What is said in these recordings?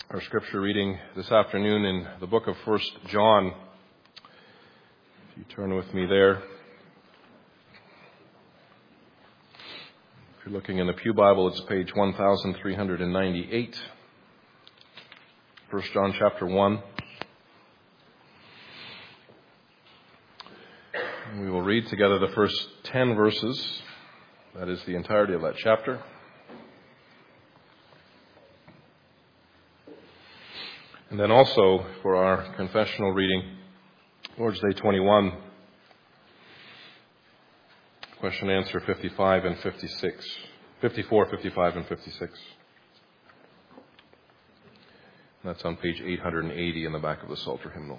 Our scripture reading this afternoon in the book of 1 John. If you turn with me there. If you're looking in the Pew Bible, it's page 1398. 1 John chapter 1. And we will read together the first 10 verses. That is the entirety of that chapter. And then also for our confessional reading, Lord's Day 21, question and answer 55 and 56. 54, 55, and 56. That's on page 880 in the back of the Psalter hymnal.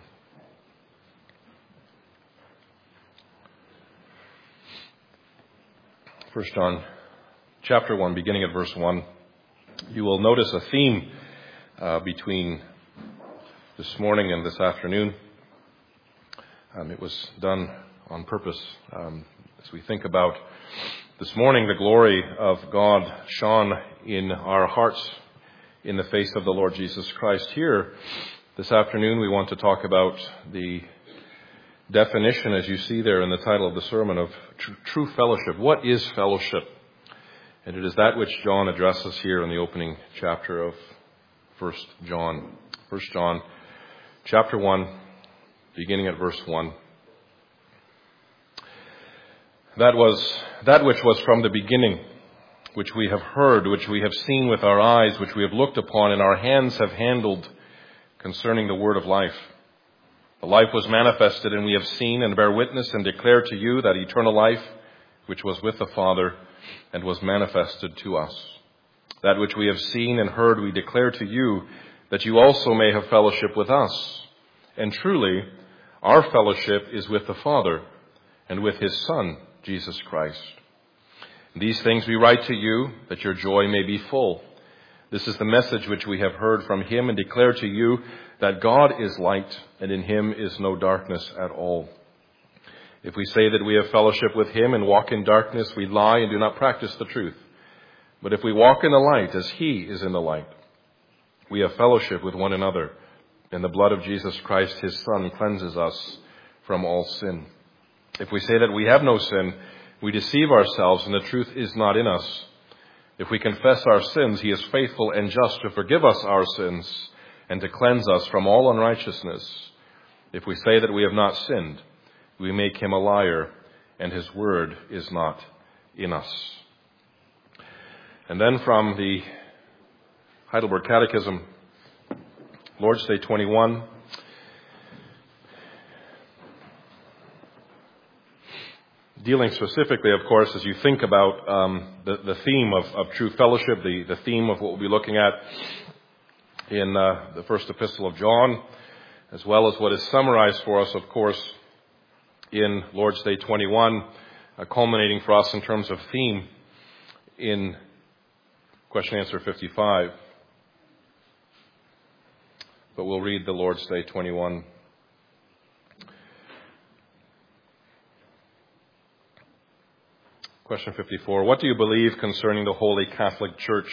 1 John chapter 1, beginning at verse 1. You will notice a theme between this morning and this afternoon. It was done on purpose. As we think about this morning, the glory of God shone in our hearts in the face of the Lord Jesus Christ. Here, this afternoon, we want to talk about the definition, as you see there in the title of the sermon, of true fellowship. What is fellowship? And it is that which John addresses here in the opening chapter of 1 John. 1 John chapter 1, beginning at verse 1. That which was from the beginning, which we have heard, which we have seen with our eyes, which we have looked upon, and our hands have handled concerning the word of life. The life was manifested, and we have seen and bear witness and declare to you that eternal life, which was with the Father and was manifested to us. That which we have seen and heard we declare to you, that you also may have fellowship with us. And truly, our fellowship is with the Father and with his Son, Jesus Christ. These things we write to you, that your joy may be full. This is the message which we have heard from him and declare to you, that God is light, and in him is no darkness at all. If we say that we have fellowship with him and walk in darkness, we lie and do not practice the truth. But if we walk in the light as he is in the light, we have fellowship with one another, and the blood of Jesus Christ, his Son, cleanses us from all sin. If we say that we have no sin, we deceive ourselves, and the truth is not in us. If we confess our sins, he is faithful and just to forgive us our sins and to cleanse us from all unrighteousness. If we say that we have not sinned, we make him a liar, and his word is not in us. And then from the Heidelberg Catechism, Lord's Day 21. Dealing specifically, of course, as you think about the theme of true fellowship, the theme of what we'll be looking at in the first epistle of John, as well as what is summarized for us, of course, in Lord's Day 21, culminating for us in terms of theme in question and answer 55. But we'll read the Lord's Day 21. Question 54. What do you believe concerning the Holy Catholic Church?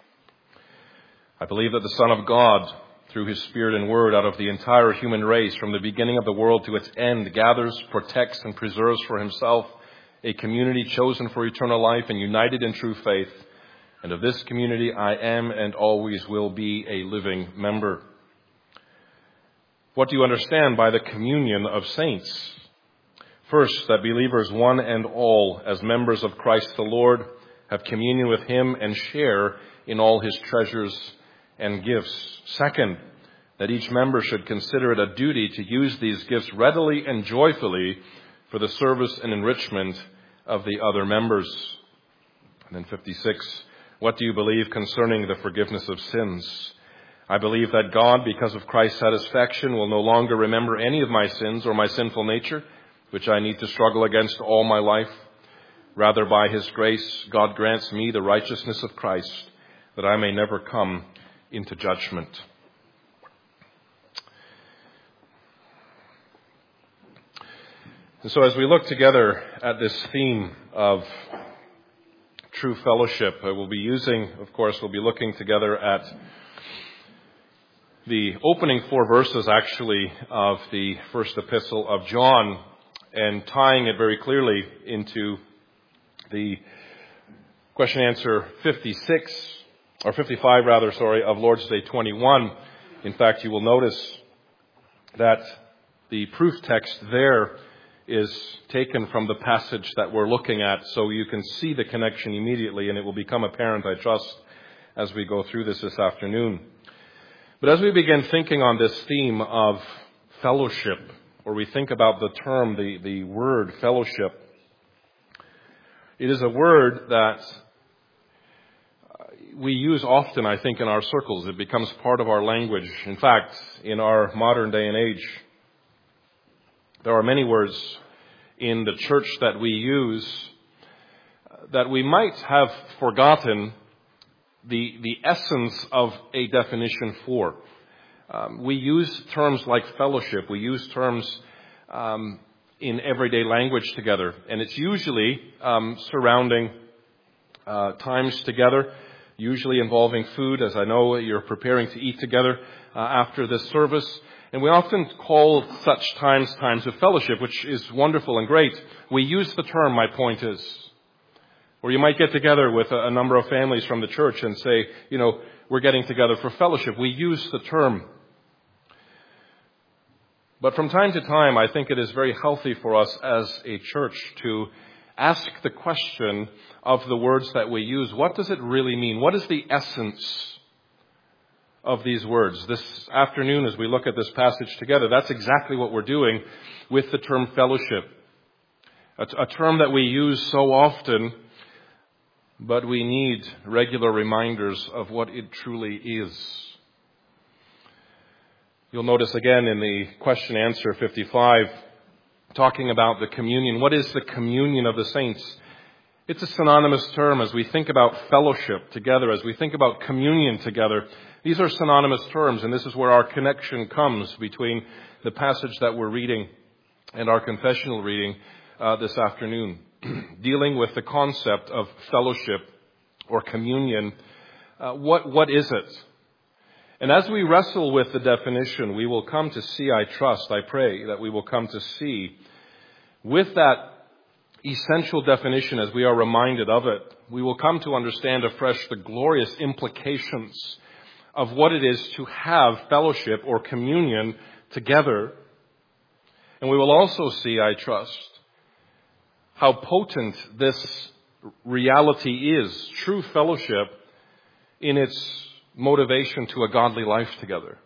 I believe that the Son of God, through his Spirit and Word, out of the entire human race, from the beginning of the world to its end, gathers, protects, and preserves for himself a community chosen for eternal life and united in true faith. And of this community I am and always will be a living member. What do you understand by the communion of saints? First, that believers one and all, as members of Christ the Lord, have communion with him and share in all his treasures and gifts. Second, that each member should consider it a duty to use these gifts readily and joyfully for the service and enrichment of the other members. And then 56, what do you believe concerning the forgiveness of sins? I believe that God, because of Christ's satisfaction, will no longer remember any of my sins or my sinful nature, which I need to struggle against all my life. Rather, by his grace, God grants me the righteousness of Christ, that I may never come into judgment. And so as we look together at this theme of true fellowship, we'll be looking together at the opening 4 verses actually of the first epistle of John and tying it very clearly into the question answer 55 of Lord's Day 21. In fact, you will notice that the proof text there is taken from the passage that we're looking at, so you can see the connection immediately, and it will become apparent, I trust, as we go through this afternoon. But as we begin thinking on this theme of fellowship, or we think about the term, the word fellowship, it is a word that we use often, I think, in our circles. It becomes part of our language. In fact, in our modern day and age, there are many words in the church that we use that we might have forgotten the essence of a definition for. We use terms like fellowship. We use terms in everyday language together. And it's usually surrounding times together, usually involving food, as I know you're preparing to eat together after this service. And we often call such times of fellowship, which is wonderful and great. We use the term, my point is. Or you might get together with a number of families from the church and say, we're getting together for fellowship. We use the term. But from time to time, I think it is very healthy for us as a church to ask the question of the words that we use. What does it really mean? What is the essence of these words? This afternoon, as we look at this passage together, that's exactly what we're doing with the term fellowship. A term that we use so often, but we need regular reminders of what it truly is. You'll notice again in the question answer 55, talking about the communion. What is the communion of the saints? It's a synonymous term as we think about fellowship together, as we think about communion together. These are synonymous terms, and this is where our connection comes between the passage that we're reading and our confessional reading this afternoon. Dealing with the concept of fellowship or communion, what is it? And as we wrestle with the definition, we will come to see, I pray, that we will come to see with that essential definition as we are reminded of it, we will come to understand afresh the glorious implications of what it is to have fellowship or communion together. And we will also see, I trust, how potent this reality is, true fellowship, in its motivation to a godly life together.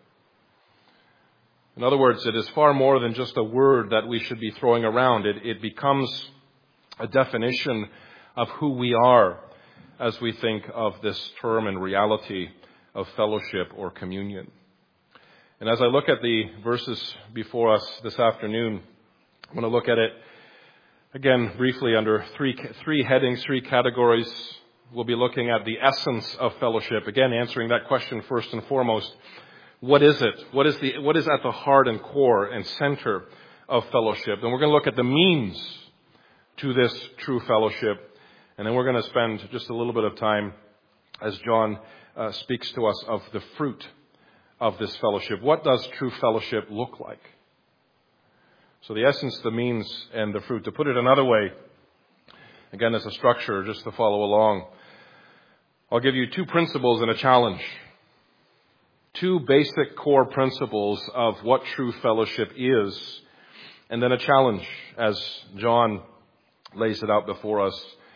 In other words, it is far more than just a word that we should be throwing around. It becomes a definition of who we are as we think of this term and reality of fellowship or communion. And as I look at the verses before us this afternoon, I'm going to look at it again briefly under three headings, 3 categories. We'll be looking at the essence of fellowship. Again, answering that question first and foremost. What is it? What is at the heart and core and center of fellowship? Then we're going to look at the means to this true fellowship. And then we're going to spend just a little bit of time as John speaks to us of the fruit of this fellowship. What does true fellowship look like? So the essence, the means, and the fruit. To put it another way, again as a structure, just to follow along, I'll give you 2 principles and a challenge. 2 basic core principles of what true fellowship is, and then a challenge as John lays it out before us.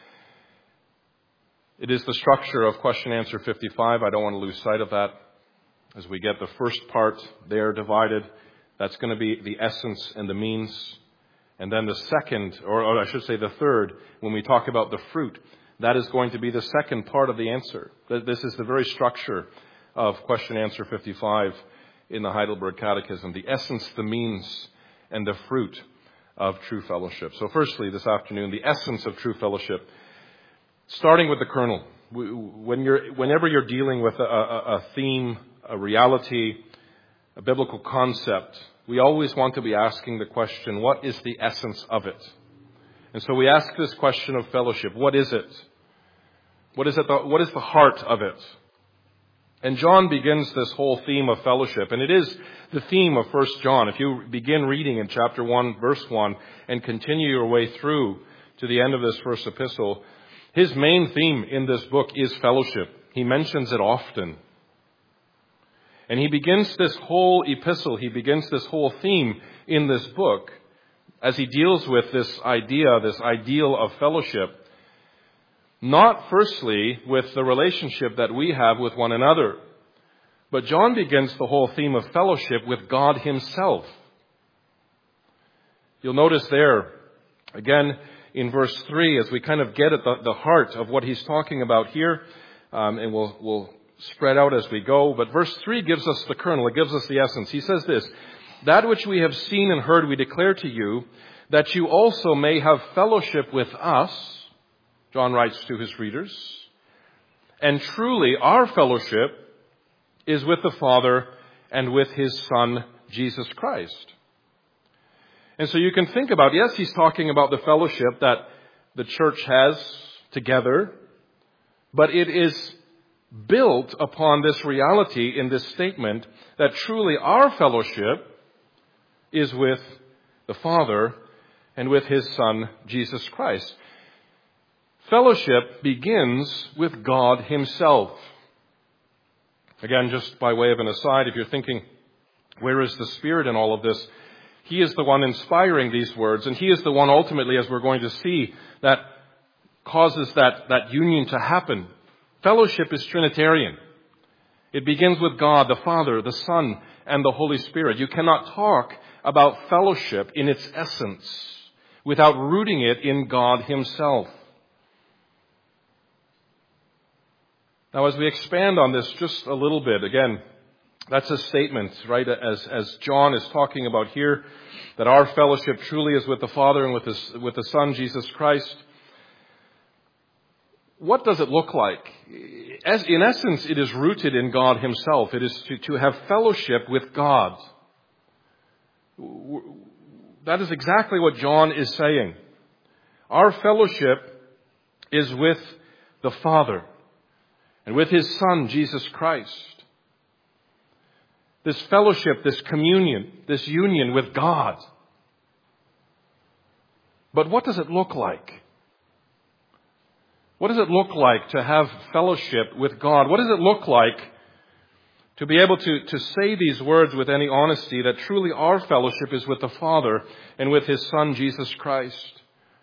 It is the structure of question answer 55. I don't want to lose sight of that. As we get the first part there divided, that's going to be the essence and the means. And then the second, or I should say the third, when we talk about the fruit, that is going to be the second part of the answer. This is the very structure of question answer 55 in the Heidelberg Catechism. The essence, the means, and the fruit of true fellowship. So firstly, this afternoon, the essence of true fellowship. Starting with the kernel. Whenever you're dealing with a theme, a reality, a biblical concept, we always want to be asking the question, what is the essence of it? And so we ask this question of fellowship. What is it? What is the heart of it? And John begins this whole theme of fellowship, and it is the theme of 1 John. If you begin reading in chapter 1, verse 1, and continue your way through to the end of this first epistle, his main theme in this book is fellowship. He mentions it often. And he begins this whole epistle, he begins this whole theme in this book as he deals with this idea, this ideal of fellowship, not firstly with the relationship that we have with one another, but John begins the whole theme of fellowship with God himself. You'll notice there, again, in verse 3, as we kind of get at the heart of what he's talking about here, and we'll spread out as we go, but verse 3 gives us the kernel, it gives us the essence. He says this, "That which we have seen and heard we declare to you, that you also may have fellowship with us," John writes to his readers, "and truly our fellowship is with the Father and with his Son, Jesus Christ." And so you can think about, yes, he's talking about the fellowship that the church has together, but it is built upon this reality in this statement that truly our fellowship is with the Father and with his Son, Jesus Christ. Fellowship begins with God himself. Again, just by way of an aside, if you're thinking, where is the Spirit in all of this? He is the one inspiring these words, and he is the one ultimately, as we're going to see, that causes that union to happen. Fellowship is Trinitarian. It begins with God, the Father, the Son, and the Holy Spirit. You cannot talk about fellowship in its essence without rooting it in God himself. Now, as we expand on this just a little bit, again, that's a statement, right, as John is talking about here, that our fellowship truly is with the Father and with the Son, Jesus Christ. What does it look like? In essence, it is rooted in God himself. It is to have fellowship with God. That is exactly what John is saying. Our fellowship is with the Father and with his Son, Jesus Christ. This fellowship, this communion, this union with God. But what does it look like? What does it look like to have fellowship with God? What does it look like to be able to say these words with any honesty, that truly our fellowship is with the Father and with his Son, Jesus Christ?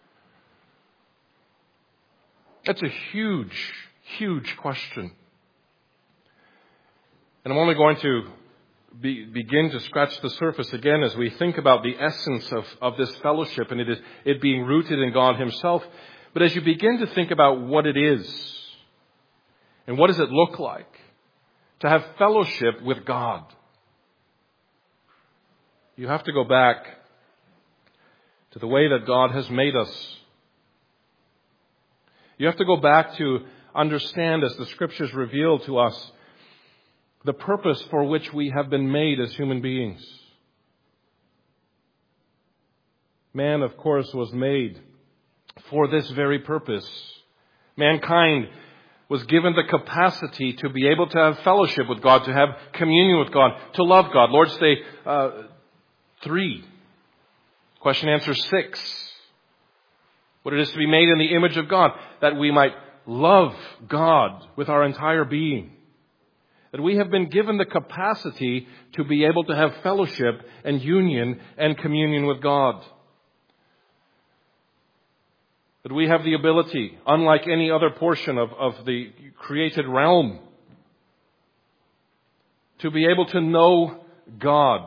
That's a huge, huge question. And I'm only going to begin to scratch the surface again as we think about the essence of this fellowship and it being rooted in God himself. But as you begin to think about what it is and what does it look like to have fellowship with God, you have to go back to the way that God has made us. You have to go back to understand, as the Scriptures reveal to us, the purpose for which we have been made as human beings. Man, of course, was made for this very purpose. Mankind was given the capacity to be able to have fellowship with God, to have communion with God, to love God. Lord's Day 3. Question answer 6. What it is to be made in the image of God, that we might love God with our entire being. That we have been given the capacity to be able to have fellowship and union and communion with God. That we have the ability, unlike any other portion of the created realm, to be able to know God.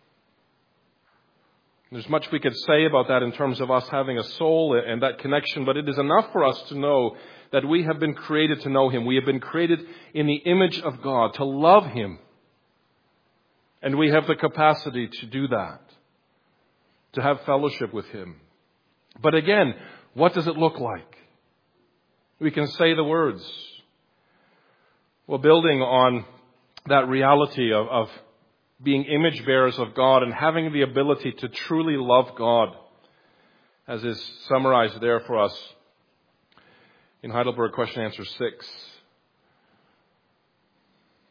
There's much we could say about that in terms of us having a soul and that connection, but it is enough for us to know that we have been created to know him. We have been created in the image of God, to love him. And we have the capacity to do that, to have fellowship with him. But again, what does it look like? We can say the words. Well, building on that reality of being image bearers of God and having the ability to truly love God, as is summarized there for us in Heidelberg question answer 6.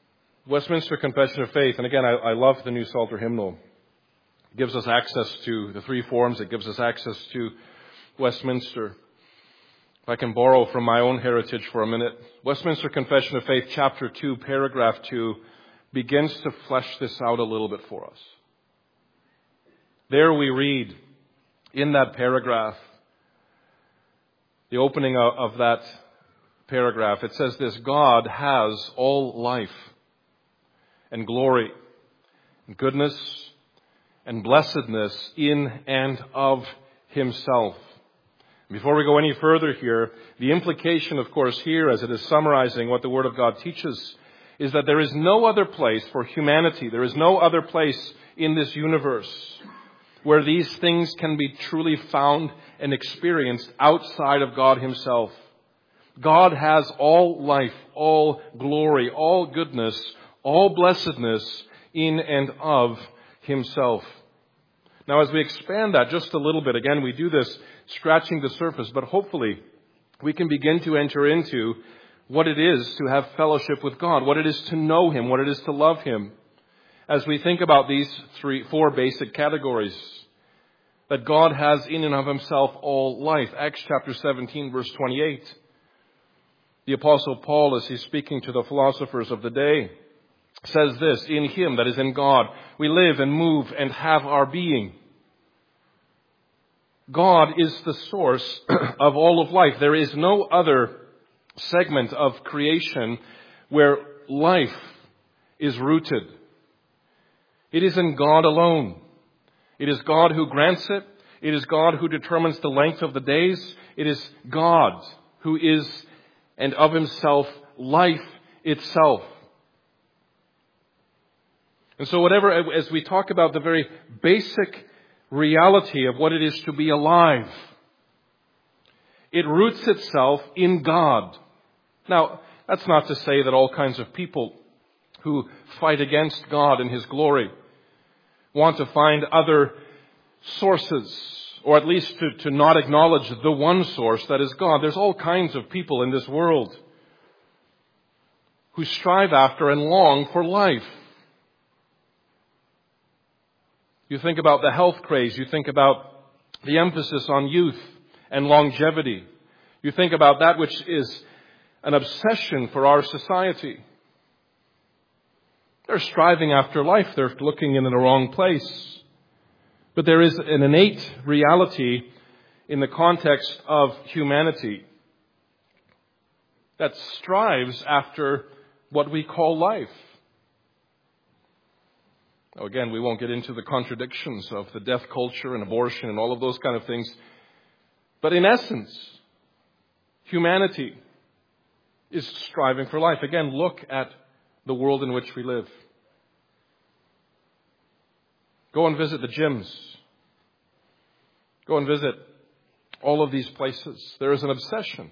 Westminster Confession of Faith, and again, I love the New Psalter hymnal. It gives us access to the three forms. It gives us access to Westminster. If I can borrow from my own heritage for a minute, Westminster Confession of Faith, chapter 2, paragraph 2, begins to flesh this out a little bit for us. There we read in that paragraph, the opening of that paragraph, it says this: God has all life and glory and goodness and blessedness in and of himself. Before we go any further here, the implication, of course, here, as it is summarizing what the Word of God teaches, is that there is no other place for humanity, there is no other place in this universe where these things can be truly found and experienced outside of God himself. God has all life, all glory, all goodness, all blessedness in and of himself. Now, as we expand that just a little bit, again, we do this scratching the surface, but hopefully we can begin to enter into what it is to have fellowship with God, what it is to know him, what it is to love him, as we think about these four basic categories. That God has in and of himself all life. Acts chapter 17, verse 28. The Apostle Paul, as he's speaking to the philosophers of the day, says this: in him, that is in God, we live and move and have our being. God is the source of all of life. There is no other segment of creation where life is rooted. It is in God alone. It is God who grants it. It is God who determines the length of the days. It is God who is, and of himself, life itself. And so as we talk about the very basic reality of what it is to be alive, it roots itself in God. Now, that's not to say that all kinds of people who fight against God and his glory want to find other sources, or at least to not acknowledge the one source that is God. There's all kinds of people in this world who strive after and long for life. You think about the health craze. You think about the emphasis on youth and longevity. You think about that which is an obsession for our society. They're striving after life. They're looking in the wrong place. But there is an innate reality in the context of humanity that strives after what we call life. Now, again, we won't get into the contradictions of the death culture and abortion and all of those kind of things. But in essence, humanity is striving for life. Again, look at the world in which we live. Go and visit the gyms. Go and visit all of these places. There is an obsession.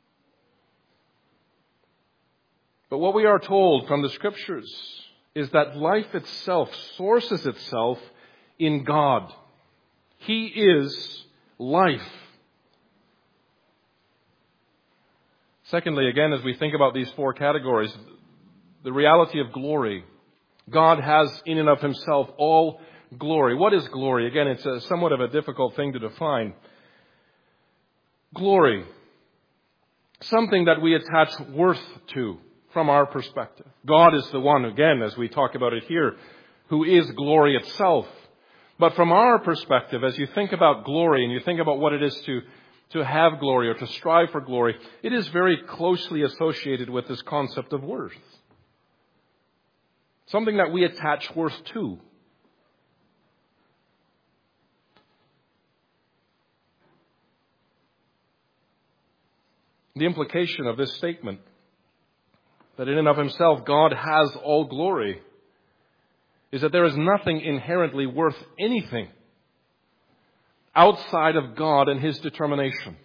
But what we are told from the Scriptures is that life itself sources itself in God. He is life. Secondly, again, as we think about these four categories, the reality of glory. God has in and of himself all glory. What is glory? Again, it's somewhat of a difficult thing to define. Glory. Something that we attach worth to from our perspective. God is the one, again, as we talk about it here, who is glory itself. But from our perspective, as you think about glory and you think about what it is to have glory or to strive for glory, it is very closely associated with this concept of worth. Something that we attach worth to. The implication of this statement, that in and of himself God has all glory, is that there is nothing inherently worth anything outside of God and his determination.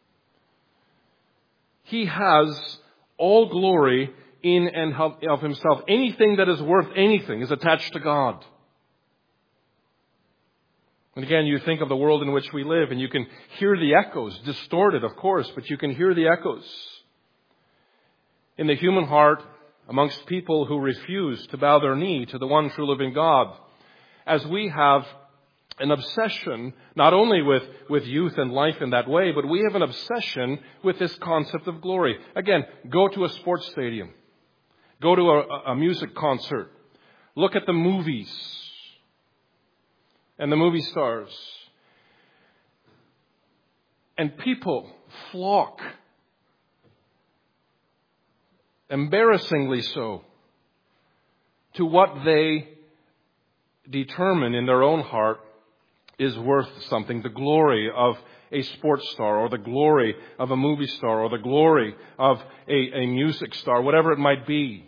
He has all glory in and of himself. Anything that is worth anything is attached to God. And again, you think of the world in which we live, and you can hear the echoes, distorted, of course, but you can hear the echoes in the human heart amongst people who refuse to bow their knee to the one true living God, as we have an obsession not only with youth and life in that way, but we have an obsession with this concept of glory. Again, go to a sports stadium. Go to a music concert. Look at the movies and the movie stars. And people flock, embarrassingly so, to what they determine in their own heart is worth something. The glory of a sports star, or the glory of a movie star, or the glory of a music star, whatever it might be.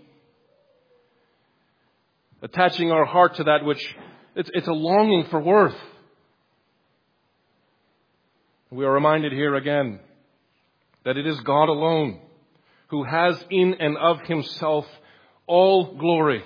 Attaching our heart to that which, it's a longing for worth. We are reminded here again that it is God alone who has in and of himself all glory.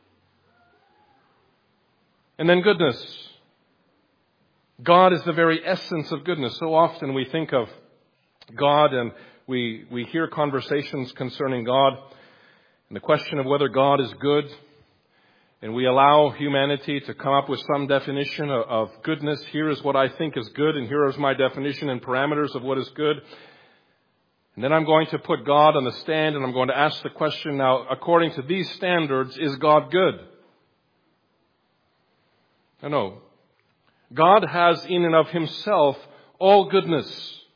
And then goodness. God is the very essence of goodness. So often we think of God and we hear conversations concerning God and the question of whether God is good. And we allow humanity to come up with some definition of goodness. Here is what I think is good, and here is my definition and parameters of what is good. And then I'm going to put God on the stand, and I'm going to ask the question, now, according to these standards, is God good? No. God has in and of himself all goodness.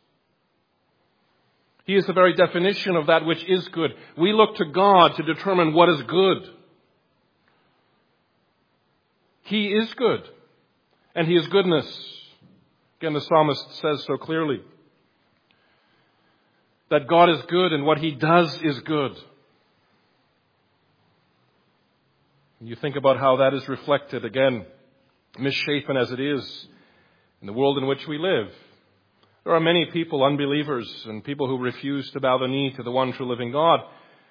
He is the very definition of that which is good. We look to God to determine what is good. He is good, and he is goodness. Again, the psalmist says so clearly that God is good and what he does is good. You think about how that is reflected, again, misshapen as it is, in the world in which we live. There are many people, unbelievers, and people who refuse to bow the knee to the one true living God,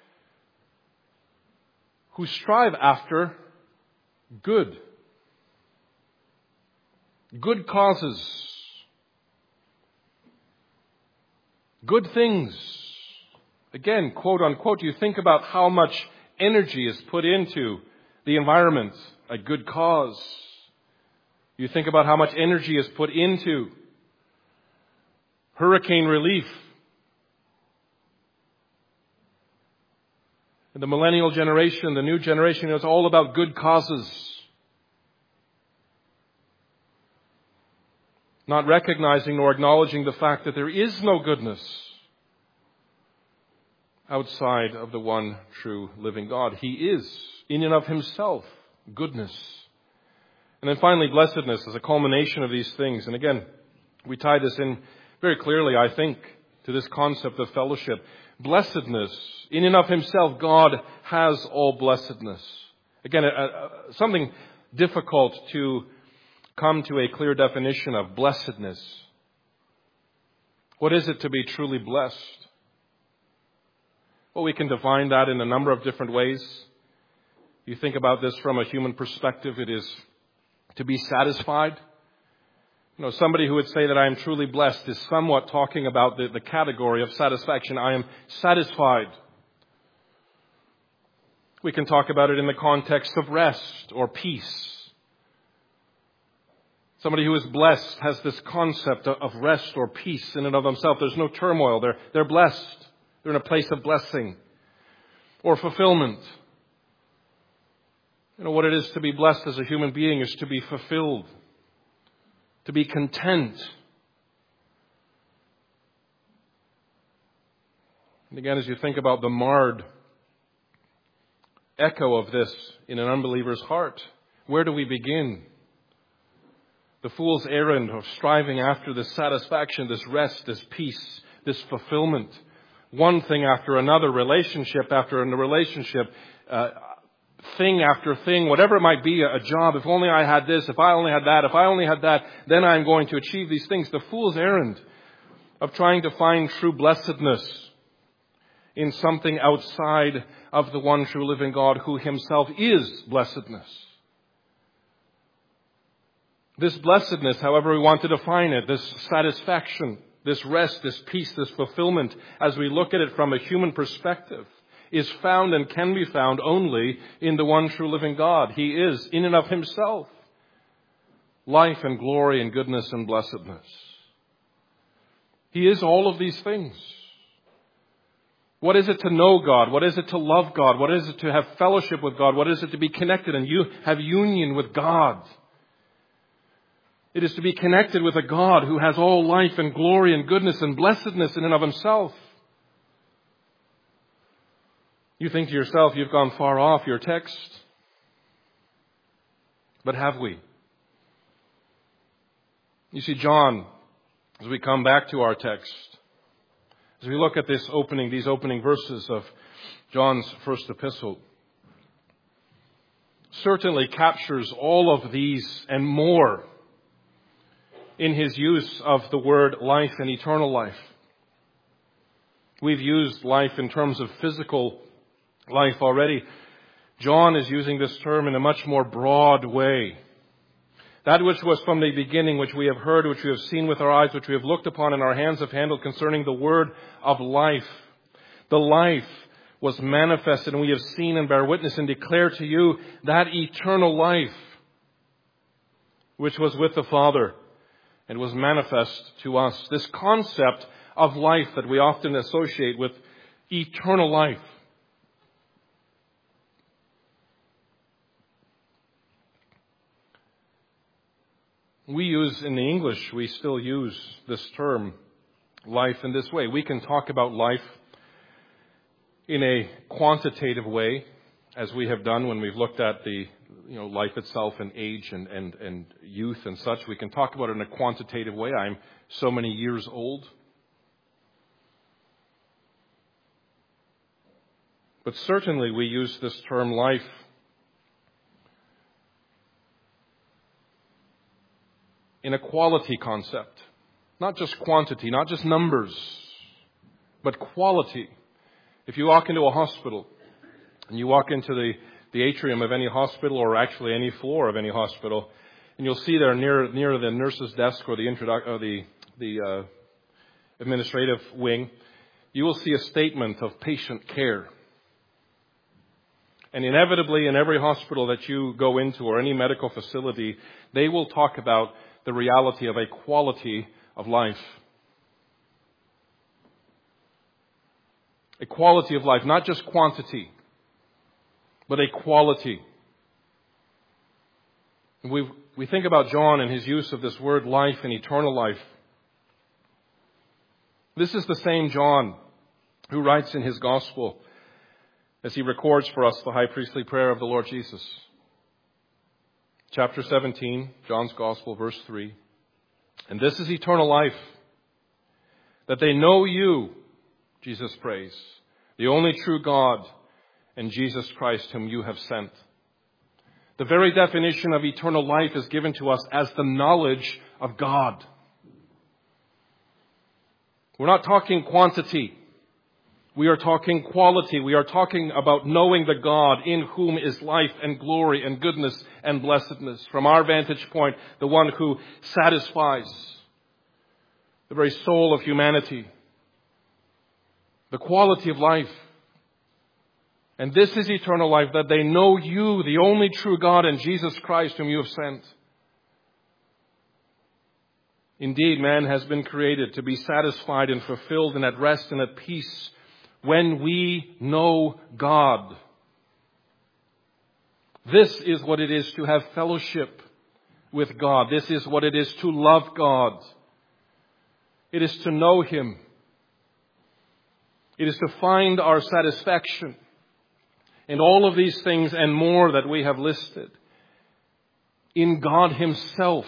who strive after good causes, good things. Again, quote unquote, you think about how much energy is put into the environment, a good cause. You think about how much energy is put into hurricane relief. And the millennial generation, the new generation, is all about good causes. Not recognizing nor acknowledging the fact that there is no goodness outside of the one true living God. He is, in and of himself, goodness. And then finally, blessedness is a culmination of these things. And again, we tie this in very clearly, I think, to this concept of fellowship. Blessedness, in and of himself, God has all blessedness. Again, something difficult to come to a clear definition of blessedness. What is it to be truly blessed? Well, we can define that in a number of different ways. You think about this from a human perspective, it is to be satisfied. Somebody who would say that I am truly blessed is somewhat talking about the category of satisfaction. I am satisfied. We can talk about it in the context of rest or peace. Somebody who is blessed has this concept of rest or peace in and of themselves. There's no turmoil. They're blessed. They're in a place of blessing or fulfillment. What it is to be blessed as a human being is to be fulfilled, to be content. And again, as you think about the marred echo of this in an unbeliever's heart, where do we begin? The fool's errand of striving after this satisfaction, this rest, this peace, this fulfillment. One thing after another, relationship after a relationship, thing after thing, whatever it might be, a job. If only I had this, if I only had that, if I only had that, then I'm going to achieve these things. The fool's errand of trying to find true blessedness in something outside of the one true living God who himself is blessedness. This blessedness, however we want to define it, this satisfaction, this rest, this peace, this fulfillment, as we look at it from a human perspective, is found and can be found only in the one true living God. He is, in and of himself, life and glory and goodness and blessedness. He is all of these things. What is it to know God? What is it to love God? What is it to have fellowship with God? What is it to be connected and you have union with God? It is to be connected with a God who has all life and glory and goodness and blessedness in and of himself. You think to yourself, you've gone far off your text. But have we? You see, John, as we come back to our text, as we look at these opening verses of John's first epistle, certainly captures all of these and more in his use of the word life and eternal life. We've used life in terms of physical life already. John is using this term in a much more broad way. That which was from the beginning, which we have heard, which we have seen with our eyes, which we have looked upon and our hands have handled concerning the word of life. The life was manifested, and we have seen and bear witness and declare to you that eternal life which was with the Father and was manifest to us. This concept of life that we often associate with eternal life. We use, in the English, we still use this term, life, in this way. We can talk about life in a quantitative way, as we have done when we've looked at the life itself and age and youth and such. We can talk about it in a quantitative way. I'm so many years old. But certainly we use this term life in a quality concept. Not just quantity, not just numbers, but quality. If you walk into a hospital and you walk into the atrium of any hospital, or actually any floor of any hospital, and you'll see there near the nurse's desk or the administrative wing, you will see a statement of patient care. And inevitably, in every hospital that you go into or any medical facility, they will talk about the reality of a quality of life. A quality of life, not just quantity, but a quality. We think about John and his use of this word life and eternal life. This is the same John who writes in his gospel, as he records for us the high priestly prayer of the Lord Jesus. Chapter 17, John's Gospel, verse 3. And this is eternal life, that they know you, Jesus prays, the only true God, and Jesus Christ whom you have sent. The very definition of eternal life is given to us as the knowledge of God. We're not talking quantity. We are talking quality. We are talking about knowing the God in whom is life and glory and goodness and blessedness. From our vantage point, the one who satisfies the very soul of humanity. The quality of life. And this is eternal life, that they know you, the only true God, and Jesus Christ whom you have sent. Indeed, man has been created to be satisfied and fulfilled and at rest and at peace when we know God. This is what it is to have fellowship with God. This is what it is to love God. It is to know Him. It is to find our satisfaction in all of these things and more that we have listed in God Himself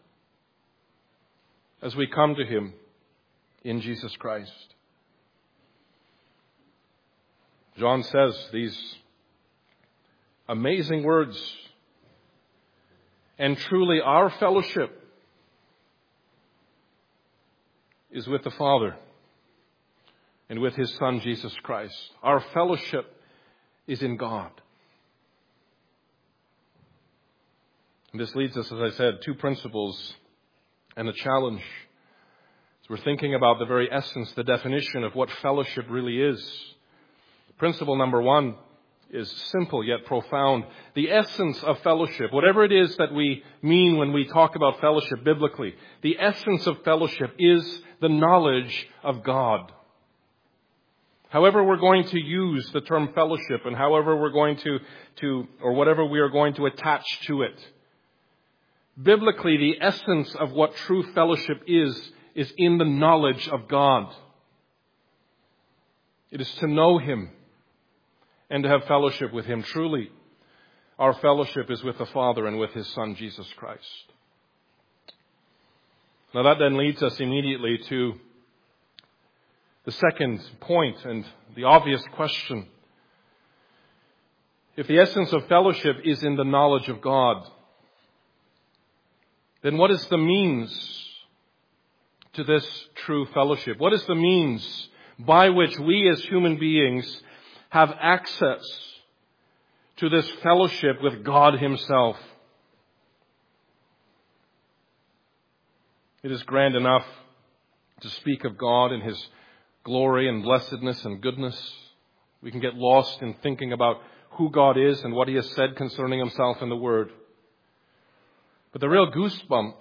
as we come to Him in Jesus Christ. John says these amazing words, and truly our fellowship is with the Father and with His Son, Jesus Christ. Our fellowship is in God. And this leads us, as I said, two principles and a challenge. As we're thinking about the very essence, the definition of what fellowship really is. Principle number one is simple yet profound. The essence of fellowship, whatever it is that we mean when we talk about fellowship biblically, the essence of fellowship is the knowledge of God. However we're going to use the term fellowship and however we're going to or whatever we are going to attach to it, biblically the essence of what true fellowship is in the knowledge of God. It is to know Him and to have fellowship with Him. Truly, our fellowship is with the Father and with His Son, Jesus Christ. Now that then leads us immediately to the second point and the obvious question. If the essence of fellowship is in the knowledge of God, then what is the means to this true fellowship? What is the means by which we as human beings have access to this fellowship with God Himself? It is grand enough to speak of God and His glory and blessedness and goodness. We can get lost in thinking about who God is and what He has said concerning Himself in the Word. But the real goosebumps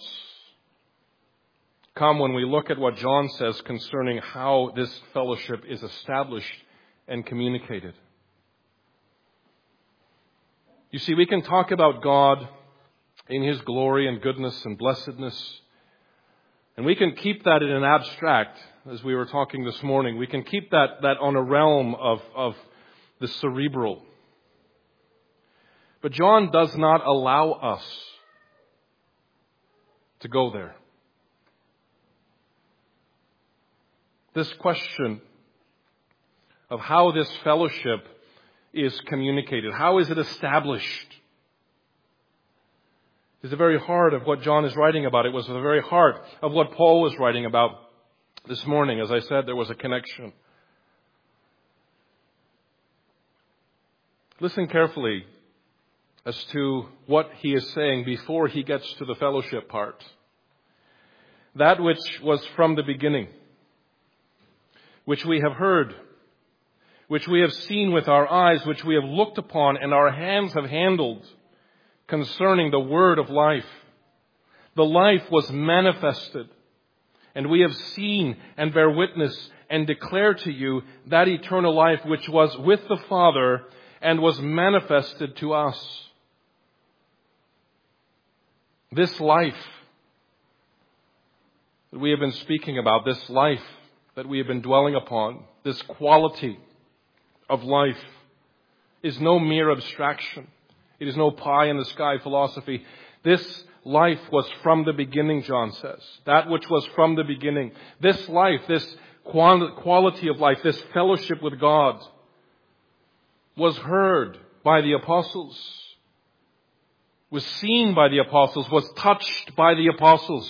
come when we look at what John says concerning how this fellowship is established and communicated. You see, we can talk about God in His glory and goodness and blessedness, and we can keep that in an abstract, as we were talking this morning. We can keep that on a realm of the cerebral. But John does not allow us to go there. This question of how this fellowship is communicated, how is it established, is the very heart of what John is writing about. It was the very heart of what Paul was writing about this morning. As I said, there was a connection. Listen carefully as to what he is saying before he gets to the fellowship part. That which was from the beginning, which we have heard, which we have seen with our eyes, which we have looked upon and our hands have handled, concerning the word of life. The life was manifested, and we have seen and bear witness and declare to you that eternal life which was with the Father and was manifested to us. This life that we have been speaking about, this life that we have been dwelling upon, this quality of life is no mere abstraction. It is no pie in the sky philosophy. This life was from the beginning, John says. That which was from the beginning. This life, this quality of life, this fellowship with God was heard by the apostles, was seen by the apostles, was touched by the apostles.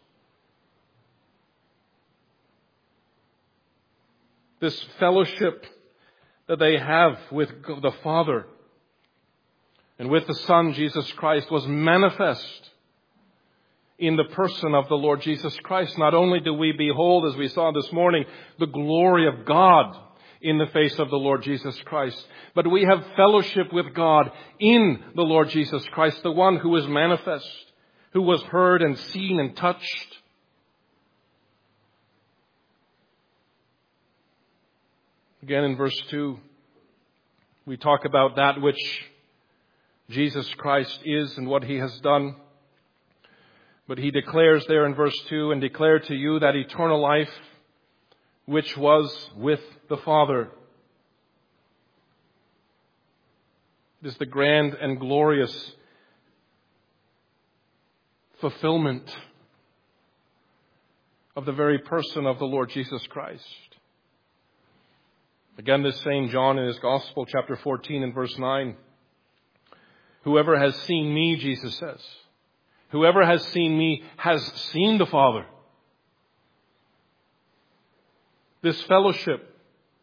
This fellowship that they have with the Father and with the Son, Jesus Christ, was manifest in the person of the Lord Jesus Christ. Not only do we behold, as we saw this morning, the glory of God in the face of the Lord Jesus Christ, but we have fellowship with God in the Lord Jesus Christ, the one who is manifest, who was heard and seen and touched. Again in verse 2, we talk about that which Jesus Christ is and what He has done. But He declares there in verse 2, and declare to you that eternal life which was with the Father. It is the grand and glorious fulfillment of the very person of the Lord Jesus Christ. Again, this same John in his Gospel, chapter 14 and verse 9. Whoever has seen me, Jesus says, whoever has seen me has seen the Father. This fellowship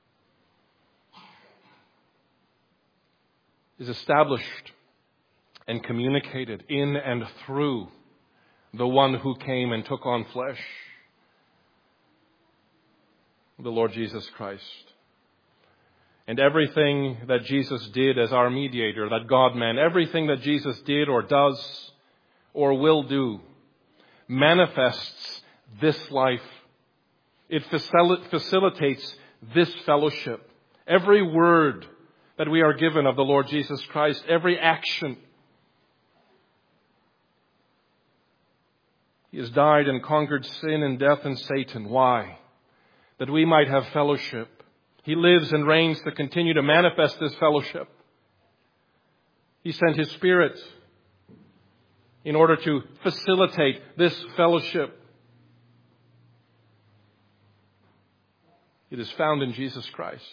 is established and communicated in and through the one who came and took on flesh, the Lord Jesus Christ. And everything that Jesus did as our mediator, that God-man, everything that Jesus did or does or will do manifests this life. It facilitates this fellowship. Every word that we are given of the Lord Jesus Christ, every action. He has died and conquered sin and death and Satan. Why? That we might have fellowship. He lives and reigns to continue to manifest this fellowship. He sent His Spirit in order to facilitate this fellowship. It is found in Jesus Christ.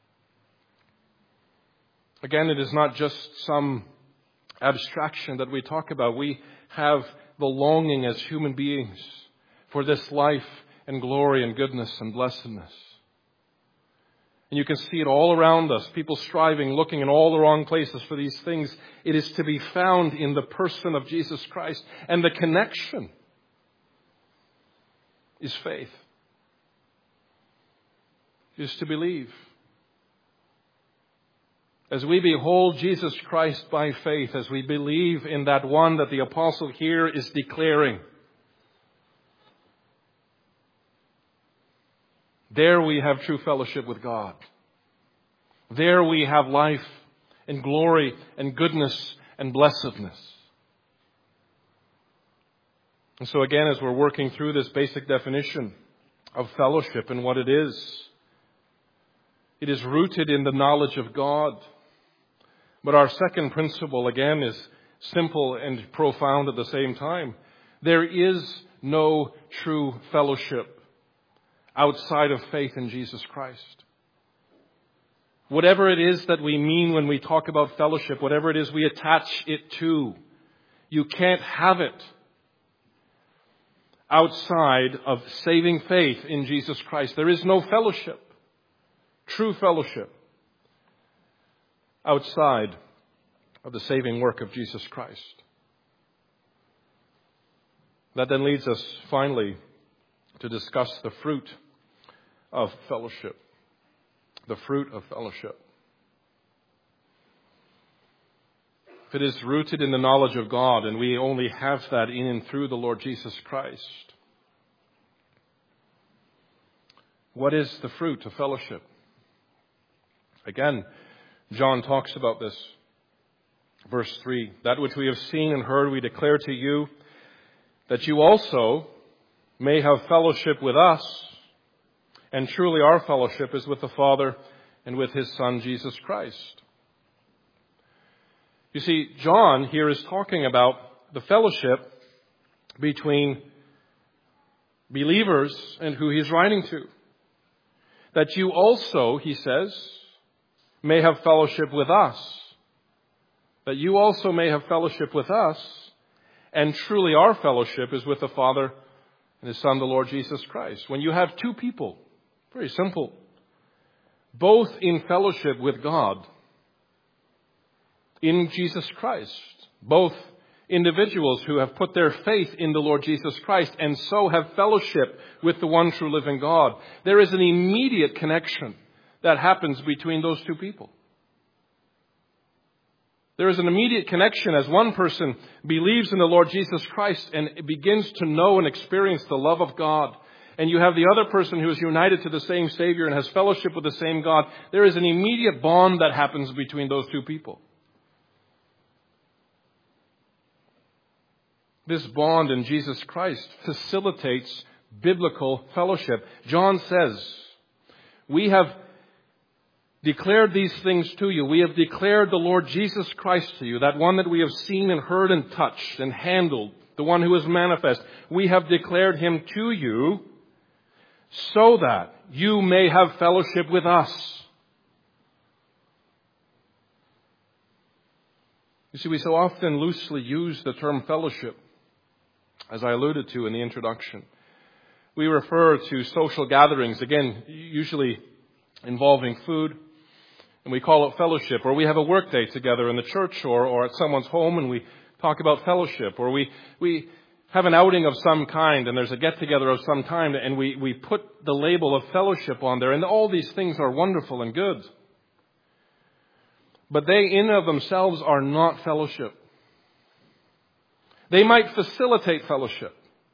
Again, it is not just some abstraction that we talk about. We have the longing as human beings for this life and glory and goodness and blessedness. And you can see it all around us. People striving, looking in all the wrong places for these things. It is to be found in the person of Jesus Christ. And the connection is faith. It is to believe. As we behold Jesus Christ by faith, as we believe in that one that the apostle here is declaring, there we have true fellowship with God. There we have life and glory and goodness and blessedness. And so again, as we're working through this basic definition of fellowship and what it is rooted in the knowledge of God. But our second principle, again, is simple and profound at the same time. There is no true fellowship outside of faith in Jesus Christ. Whatever it is that we mean when we talk about fellowship, whatever it is we attach it to, you can't have it outside of saving faith in Jesus Christ. There is no fellowship, true fellowship, outside of the saving work of Jesus Christ. That then leads us finally to discuss the fruit of fellowship. The fruit of fellowship. If it is rooted in the knowledge of God, and we only have that in and through the Lord Jesus Christ, what is the fruit of fellowship? Again, John talks about this. Verse 3, that which we have seen and heard we declare to you, that you also may have fellowship with us. And truly our fellowship is with the Father and with His Son, Jesus Christ. You see, John here is talking about the fellowship between believers and who he's writing to. That you also, he says, may have fellowship with us. That you also may have fellowship with us. And truly our fellowship is with the Father and His Son, the Lord Jesus Christ. When you have two people, very simple, both in fellowship with God, in Jesus Christ, both individuals who have put their faith in the Lord Jesus Christ and so have fellowship with the one true living God, there is an immediate connection that happens between those two people. There is an immediate connection as one person believes in the Lord Jesus Christ and begins to know and experience the love of God. And you have the other person who is united to the same Savior and has fellowship with the same God. There is an immediate bond that happens between those two people. This bond in Jesus Christ facilitates biblical fellowship. John says, we have declared these things to you. We have declared the Lord Jesus Christ to you, that one that we have seen and heard and touched and handled, the one who is manifest. We have declared Him to you so that you may have fellowship with us. You see, we so often loosely use the term fellowship, as I alluded to in the introduction. We refer to social gatherings, again, usually involving food, and we call it fellowship. Or we have a work day together in the church or at someone's home and we talk about fellowship. Or we have an outing of some kind and there's a get-together of some kind and we put the label of fellowship on there. And all these things are wonderful and good. But they in and of themselves are not fellowship. They might facilitate fellowship.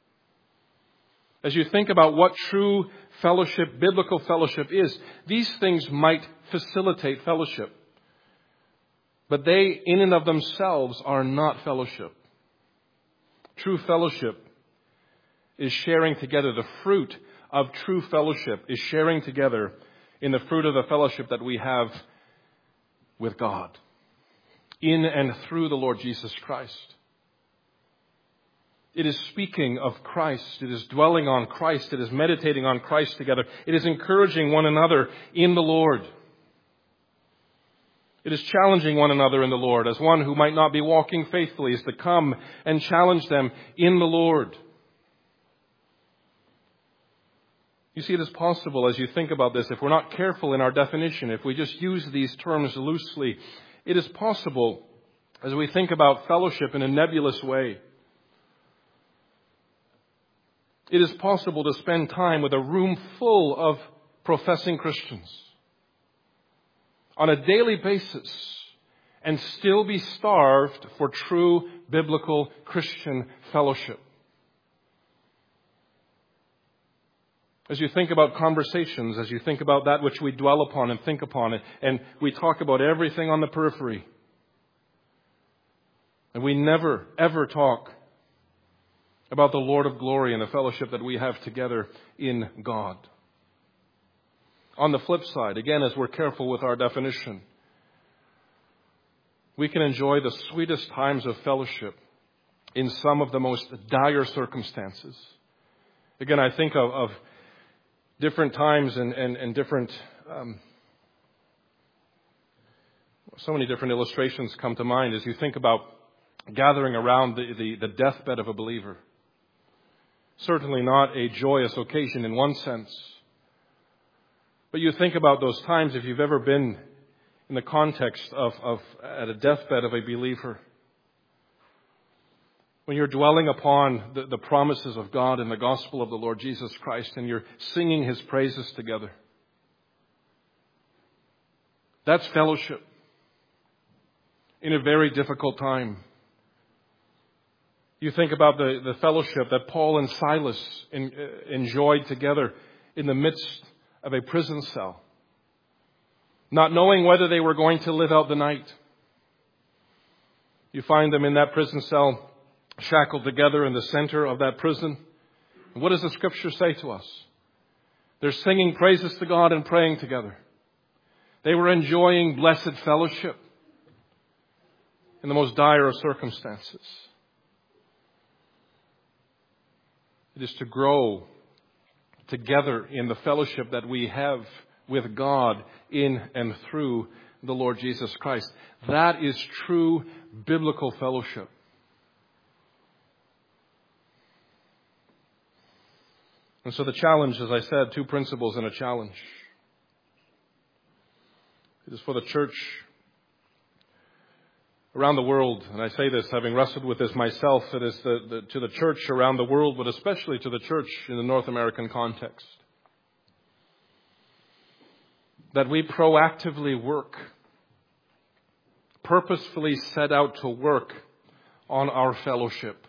As you think about what true fellowship, biblical fellowship is, these things might facilitate fellowship. But they in and of themselves are not fellowship. True fellowship is sharing together. The fruit of true fellowship is sharing together in the fruit of the fellowship that we have with God, in and through the Lord Jesus Christ. It is speaking of Christ. It is dwelling on Christ. It is meditating on Christ together. It is encouraging one another in the Lord. It is challenging one another in the Lord, as one who might not be walking faithfully is to come and challenge them in the Lord. You see, it is possible as you think about this, if we're not careful in our definition, if we just use these terms loosely, it is possible as we think about fellowship in a nebulous way. It is possible to spend time with a room full of professing Christians on a daily basis and still be starved for true biblical Christian fellowship. As you think about conversations, as you think about that which we dwell upon and think upon it, and we talk about everything on the periphery, and we never, ever talk about the Lord of glory and the fellowship that we have together in God. On the flip side, again, as we're careful with our definition, we can enjoy the sweetest times of fellowship in some of the most dire circumstances. Again, I think of different times and different, so many different illustrations come to mind as you think about gathering around the deathbed of a believer. Certainly not a joyous occasion in one sense. But you think about those times if you've ever been in the context of at a deathbed of a believer. When you're dwelling upon the promises of God and the gospel of the Lord Jesus Christ and you're singing His praises together. That's fellowship in a very difficult time. You think about the fellowship that Paul and Silas enjoyed together in the midst of a prison cell, not knowing whether they were going to live out the night. You find them in that prison cell, shackled together in the center of that prison. And what does the Scripture say to us? They're singing praises to God and praying together. They were enjoying blessed fellowship in the most dire of circumstances. It is to grow together in the fellowship that we have with God in and through the Lord Jesus Christ. That is true biblical fellowship. And so the challenge, as I said, two principles and a challenge. It is for the church around the world, and I say this having wrestled with this myself, it is to the church around the world, but especially to the church in the North American context, that we proactively work, purposefully set out to work on our fellowship.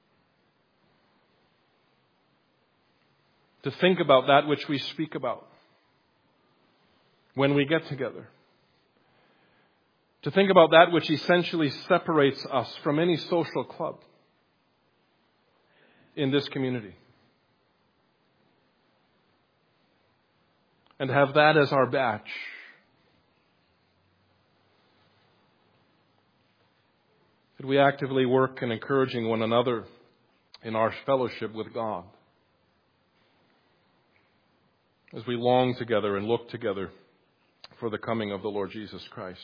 To think about that which we speak about when we get together. To think about that which essentially separates us from any social club in this community. And have that as our badge. That we actively work in encouraging one another in our fellowship with God. As we long together and look together for the coming of the Lord Jesus Christ.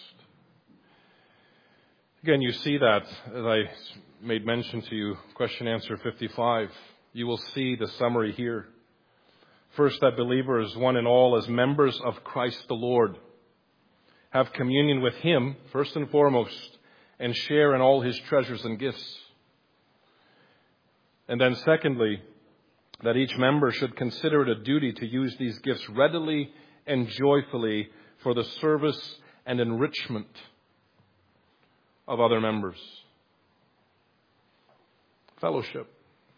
Again, you see that, as I made mention to you, question answer 55. You will see the summary here. First, that believers, one and all, as members of Christ the Lord, have communion with Him, first and foremost, and share in all His treasures and gifts. And then secondly, that each member should consider it a duty to use these gifts readily and joyfully for the service and enrichment of other members. Fellowship.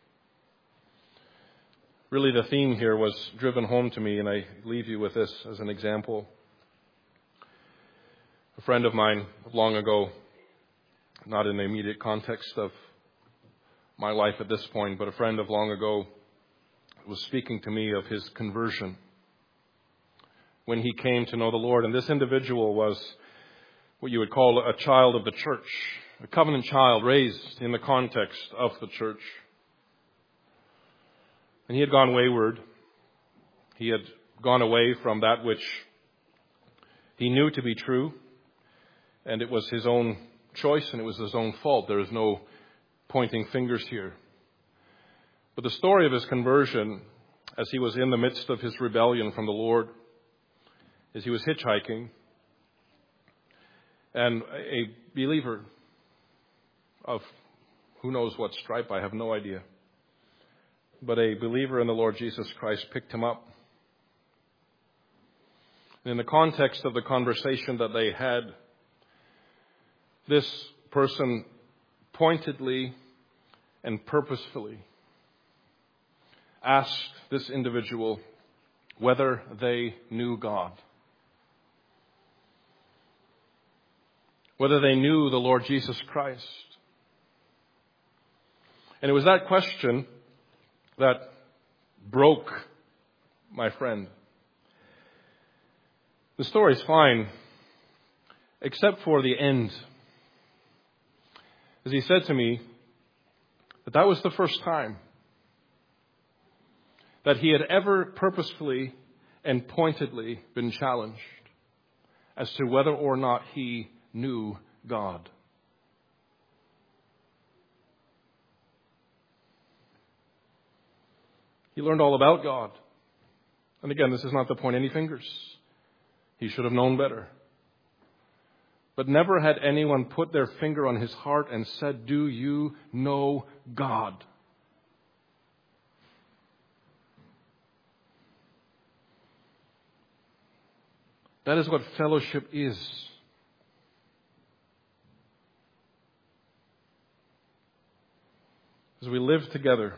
Really, the theme here was driven home to me, and I leave you with this as an example. A friend of mine long ago, not in the immediate context of my life at this point, but a friend of long ago was speaking to me of his conversion when he came to know the Lord. And this individual was what you would call a child of the church, a covenant child raised in the context of the church. And he had gone wayward. He had gone away from that which he knew to be true, and it was his own choice and it was his own fault. There is no pointing fingers here. But the story of his conversion, as he was in the midst of his rebellion from the Lord, is he was hitchhiking, and a believer of who knows what stripe, I have no idea, but a believer in the Lord Jesus Christ picked him up. And in the context of the conversation that they had, this person pointedly and purposefully asked this individual whether they knew God, whether they knew the Lord Jesus Christ. And it was that question that broke my friend. The story's fine, except for the end. As he said to me, that was the first time that he had ever purposefully and pointedly been challenged as to whether or not he knew God. He learned all about God. And again, this is not to point any fingers. He should have known better. But never had anyone put their finger on his heart and said, "Do you know God?" That is what fellowship is. As we live together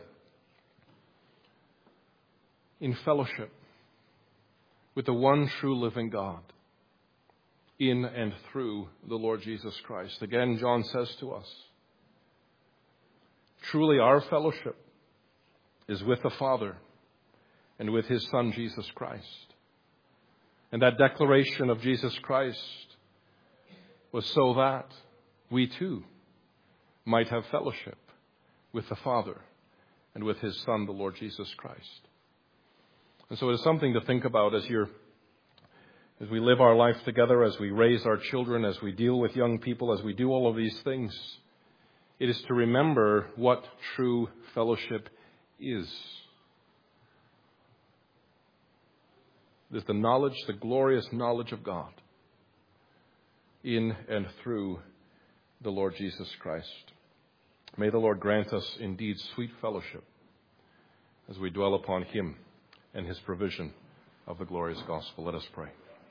in fellowship with the one true living God, in and through the Lord Jesus Christ. Again, John says to us, truly our fellowship is with the Father and with His Son, Jesus Christ. And that declaration of Jesus Christ was so that we too might have fellowship with the Father and with His Son, the Lord Jesus Christ. And so it is something to think about as we live our life together, as we raise our children, as we deal with young people, as we do all of these things. It is to remember what true fellowship is. It is the knowledge, the glorious knowledge of God in and through the Lord Jesus Christ. May the Lord grant us indeed sweet fellowship as we dwell upon Him and His provision of the glorious gospel. Let us pray.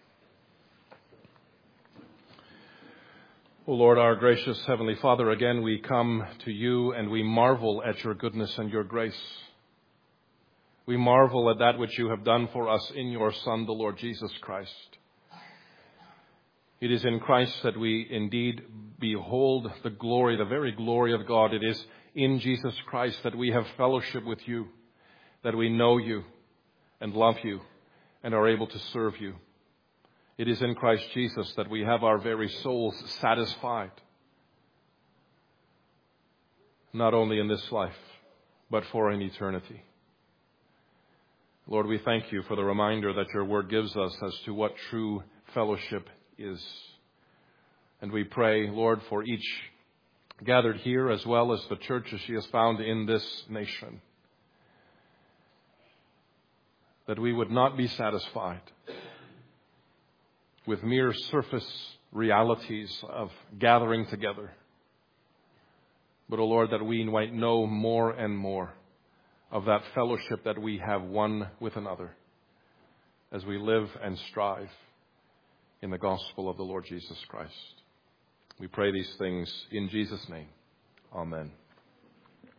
O Lord, our gracious Heavenly Father, again we come to You and we marvel at Your goodness and Your grace. We marvel at that which You have done for us in Your Son, the Lord Jesus Christ. It is in Christ that we indeed behold the glory, the very glory of God. It is in Jesus Christ that we have fellowship with You, that we know You and love You and are able to serve You. It is in Christ Jesus that we have our very souls satisfied, not only in this life, but for an eternity. Lord, we thank You for the reminder that Your Word gives us as to what true fellowship is. And we pray, Lord, for each gathered here as well as the church as she is found in this nation, that we would not be satisfied with mere surface realities of gathering together, but, O Lord, that we might know more and more of that fellowship that we have one with another as we live and strive in the gospel of the Lord Jesus Christ. We pray these things in Jesus' name. Amen.